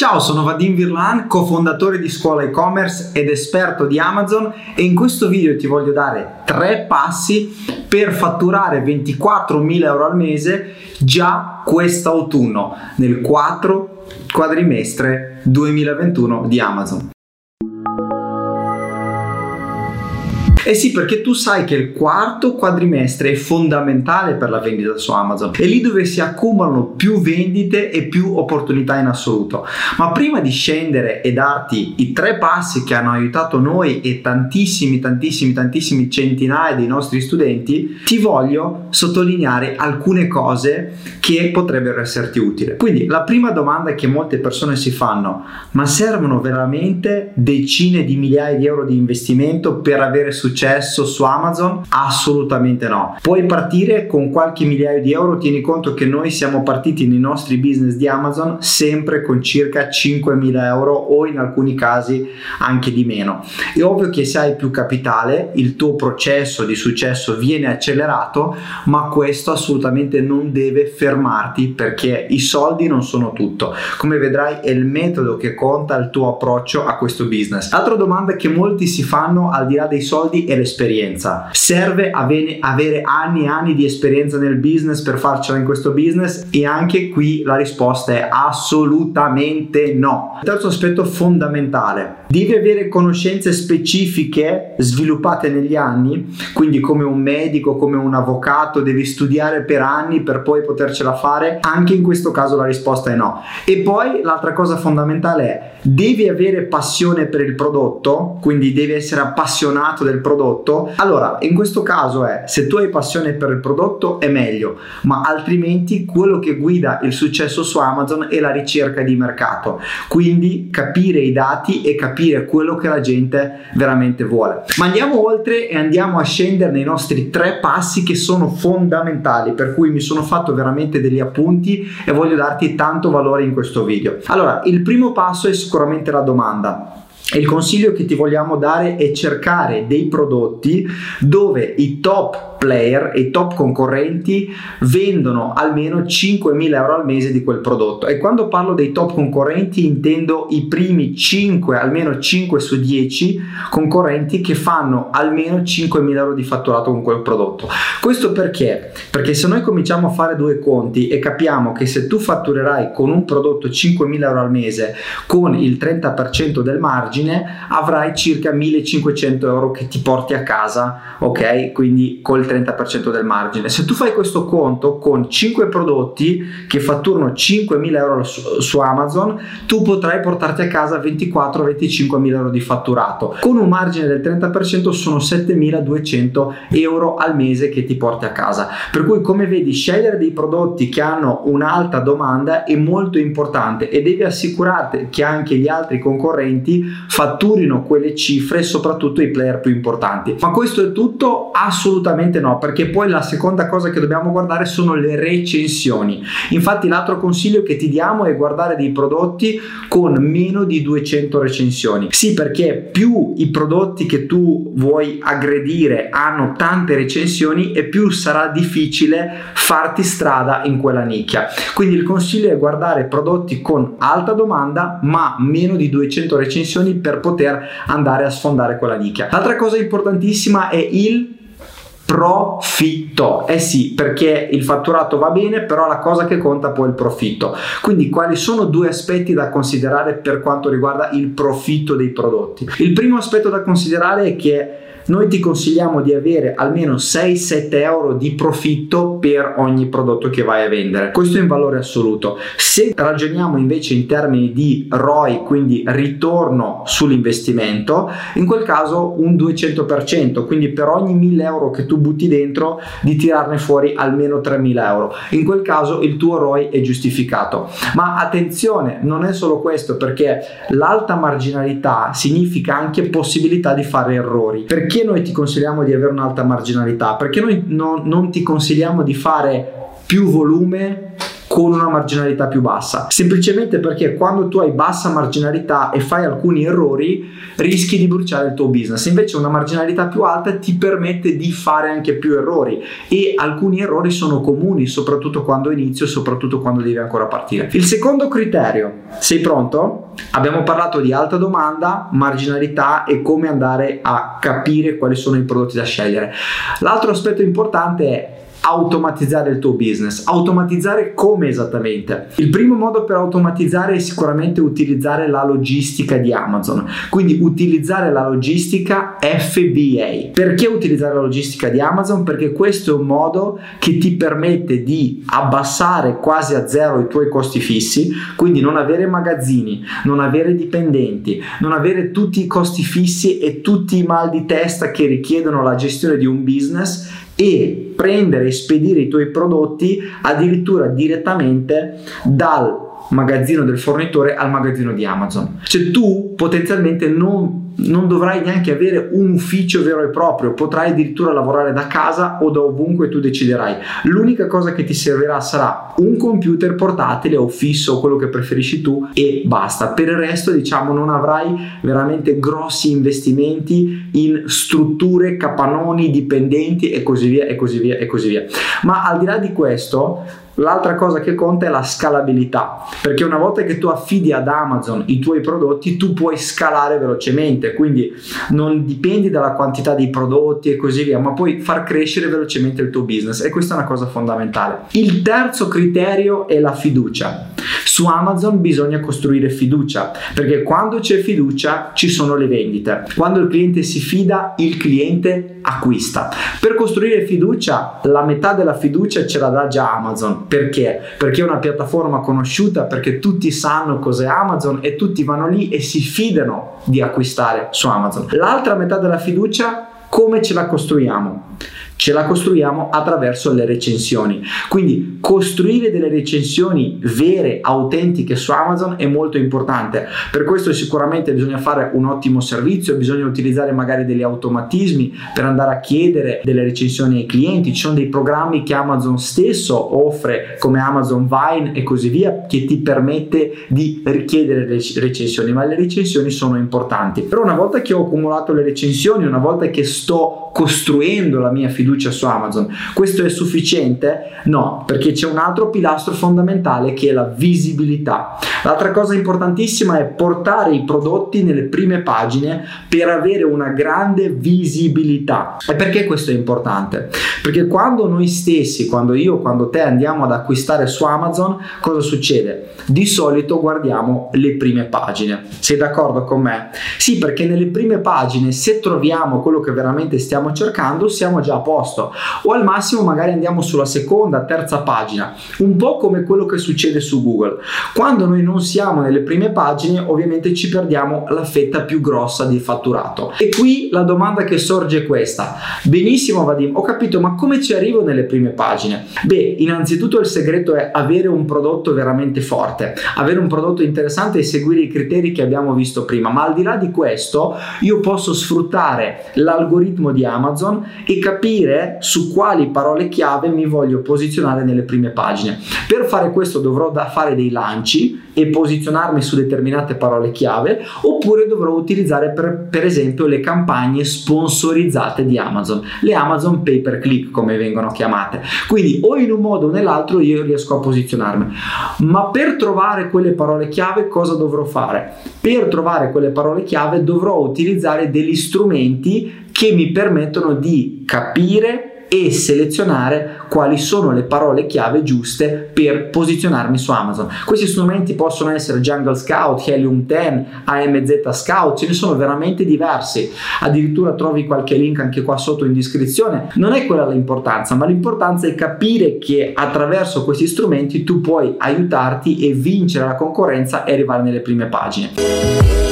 Ciao, sono Vadim Virlan, cofondatore di Scuola e-commerce ed esperto di Amazon, e in questo video ti voglio dare 3 passi per fatturare 24.000 euro al mese già quest'autunno, nel 4 quadrimestre 2021 di Amazon. Eh sì, perché tu sai che il quarto quadrimestre è fondamentale per la vendita su Amazon, è lì dove si accumulano più vendite e più opportunità in assoluto. Ma prima di scendere e darti i 3 passi che hanno aiutato noi e tantissimi centinaia dei nostri studenti, ti voglio sottolineare alcune cose che potrebbero esserti utili. Quindi la prima domanda che molte persone si fanno: ma servono veramente decine di migliaia di euro di investimento per avere successo su Amazon? Assolutamente no. Puoi partire con qualche migliaio di euro. Tieni conto che noi siamo partiti nei nostri business di Amazon sempre con circa 5.000 euro o in alcuni casi anche di meno. È ovvio che se hai più capitale il tuo processo di successo viene accelerato, ma questo assolutamente non deve fermarti, perché i soldi non sono tutto. Come vedrai è il metodo che conta, il tuo approccio a questo business. L'altra domanda che molti si fanno al di là dei soldi è l'esperienza. Serve avere anni e anni di esperienza nel business per farcela in questo business? E anche qui la risposta è assolutamente no. Il terzo aspetto fondamentale: devi avere conoscenze specifiche sviluppate negli anni, quindi come un medico, come un avvocato, devi studiare per anni per poi potercela fare? Anche in questo caso la risposta è no. E poi l'altra cosa fondamentale è: devi avere passione per il prodotto, quindi devi essere appassionato del prodotto. Allora in questo caso se tu hai passione per il prodotto è meglio, ma altrimenti quello che guida il successo su Amazon è la ricerca di mercato, quindi capire i dati e capire quello che la gente veramente vuole. Ma andiamo oltre e andiamo a scendere nei nostri 3 passi che sono fondamentali, per cui mi sono fatto veramente degli appunti e voglio darti tanto valore in questo video. Allora, il primo passo è sicuramente la domanda. E il consiglio che ti vogliamo dare è cercare dei prodotti dove i top player e i top concorrenti vendono almeno 5.000 euro al mese di quel prodotto. E quando parlo dei top concorrenti intendo i primi 5, almeno 5 su 10 concorrenti che fanno almeno 5.000 euro di fatturato con quel prodotto. Questo perché? Perché se noi cominciamo a fare 2 conti e capiamo che se tu fatturerai con un prodotto 5.000 euro al mese con il 30% del margine, avrai circa 1.500 euro che ti porti a casa, ok? Quindi col 30% del margine. Se tu fai questo conto con 5 prodotti che fatturano 5.000 euro su Amazon, tu potrai portarti a casa 24-25.000 euro di fatturato. Con un margine del 30% sono 7.200 euro al mese che ti porti a casa. Per cui, come vedi, scegliere dei prodotti che hanno un'alta domanda è molto importante e devi assicurarti che anche gli altri concorrenti fatturino quelle cifre, soprattutto i player più importanti. Ma questo è tutto? Assolutamente no, perché poi la seconda cosa che dobbiamo guardare sono le recensioni. Infatti l'altro consiglio che ti diamo è guardare dei prodotti con meno di 200 recensioni. Sì, perché più i prodotti che tu vuoi aggredire hanno tante recensioni e più sarà difficile farti strada in quella nicchia. Quindi il consiglio è guardare prodotti con alta domanda ma meno di 200 recensioni per poter andare a sfondare quella nicchia. L'altra cosa importantissima è il profitto. Eh sì, perché il fatturato va bene, però la cosa che conta poi è il profitto. Quindi quali sono 2 aspetti da considerare per quanto riguarda il profitto dei prodotti? Il primo aspetto da considerare è che noi ti consigliamo di avere almeno 6-7 euro di profitto per ogni prodotto che vai a vendere. Questo in valore assoluto. Se ragioniamo invece in termini di ROI, quindi ritorno sull'investimento, in quel caso un 200%, quindi per ogni 1.000 euro che tu butti dentro di tirarne fuori almeno 3.000 euro. In quel caso il tuo ROI è giustificato. Ma attenzione, non è solo questo, perché l'alta marginalità significa anche possibilità di fare errori. Perché noi ti consigliamo di avere un'alta marginalità? Perché noi non ti consigliamo di fare più volume con una marginalità più bassa, semplicemente perché quando tu hai bassa marginalità e fai alcuni errori rischi di bruciare il tuo business. Invece una marginalità più alta ti permette di fare anche più errori, e alcuni errori sono comuni, soprattutto quando inizio, soprattutto quando devi ancora partire. Il secondo criterio, sei pronto? Abbiamo parlato di alta domanda, marginalità e come andare a capire quali sono i prodotti da scegliere. L'altro aspetto importante è automatizzare il tuo business. Automatizzare come esattamente? Il primo modo per automatizzare è sicuramente utilizzare la logistica di Amazon, quindi utilizzare la logistica FBA. Perché utilizzare la logistica di Amazon? Perché questo è un modo che ti permette di abbassare quasi a zero i tuoi costi fissi, quindi non avere magazzini, non avere dipendenti, non avere tutti i costi fissi e tutti i mal di testa che richiedono la gestione di un business, e prendere e spedire i tuoi prodotti addirittura direttamente dal magazzino del fornitore al magazzino di Amazon. Cioè tu potenzialmente non dovrai neanche avere un ufficio vero e proprio, potrai addirittura lavorare da casa o da ovunque tu deciderai. L'unica cosa che ti servirà sarà un computer portatile o fisso o quello che preferisci tu, e basta. Per il resto, diciamo, non avrai veramente grossi investimenti in strutture, capannoni, dipendenti e così via e così via e così via. Ma al di là di questo, l'altra cosa che conta è la scalabilità, perché una volta che tu affidi ad Amazon i tuoi prodotti, tu puoi scalare velocemente, quindi non dipendi dalla quantità di prodotti e così via, ma puoi far crescere velocemente il tuo business, e questa è una cosa fondamentale. Il terzo criterio è la fiducia. Su Amazon bisogna costruire fiducia, perché quando c'è fiducia ci sono le vendite. Quando il cliente si fida, il cliente acquista. Per costruire fiducia, la metà della fiducia ce la dà già Amazon. Perché? Perché è una piattaforma conosciuta, perché tutti sanno cos'è Amazon e tutti vanno lì e si fidano di acquistare su Amazon. L'altra metà della fiducia, come ce la costruiamo? Ce la costruiamo attraverso le recensioni. Quindi costruire delle recensioni vere, autentiche su Amazon è molto importante. Per questo sicuramente bisogna fare un ottimo servizio, bisogna utilizzare magari degli automatismi per andare a chiedere delle recensioni ai clienti. Ci sono dei programmi che Amazon stesso offre, come Amazon Vine e così via, che ti permette di richiedere le recensioni, ma le recensioni sono importanti. Però una volta che ho accumulato le recensioni, una volta che sto costruendo la mia fiducia su Amazon, questo è sufficiente? No, perché c'è un altro pilastro fondamentale che è la visibilità. L'altra cosa importantissima è portare i prodotti nelle prime pagine per avere una grande visibilità. E perché questo è importante? Perché quando noi stessi, quando io, quando te andiamo ad acquistare su Amazon, cosa succede? Di solito guardiamo le prime pagine. Sei d'accordo con me? Sì, perché nelle prime pagine, se troviamo quello che veramente stiamo cercando, siamo già a posto, o al massimo magari andiamo sulla seconda, terza pagina, un po' come quello che succede su Google. Quando noi non siamo nelle prime pagine, ovviamente ci perdiamo la fetta più grossa di fatturato. E qui la domanda che sorge è questa: benissimo Vadim, ho capito, ma come ci arrivo nelle prime pagine? Beh, innanzitutto il segreto è avere un prodotto veramente forte, avere un prodotto interessante e seguire i criteri che abbiamo visto prima. Ma al di là di questo, io posso sfruttare l'algoritmo di Amazon e capire su quali parole chiave mi voglio posizionare nelle prime pagine. Per fare questo dovrò fare dei lanci e posizionarmi su determinate parole chiave, oppure dovrò utilizzare per esempio le campagne sponsorizzate di Amazon, le Amazon pay per click come vengono chiamate. Quindi o in un modo o nell'altro io riesco a posizionarmi. Ma per trovare quelle parole chiave cosa dovrò fare? Per trovare quelle parole chiave dovrò utilizzare degli strumenti che mi permettono di capire e selezionare quali sono le parole chiave giuste per posizionarmi su Amazon. Questi strumenti possono essere Jungle Scout, Helium 10, AMZ Scout, ce ne sono veramente diversi, addirittura trovi qualche link anche qua sotto in descrizione. Non è quella l'importanza, ma l'importanza è capire che attraverso questi strumenti tu puoi aiutarti e vincere la concorrenza e arrivare nelle prime pagine.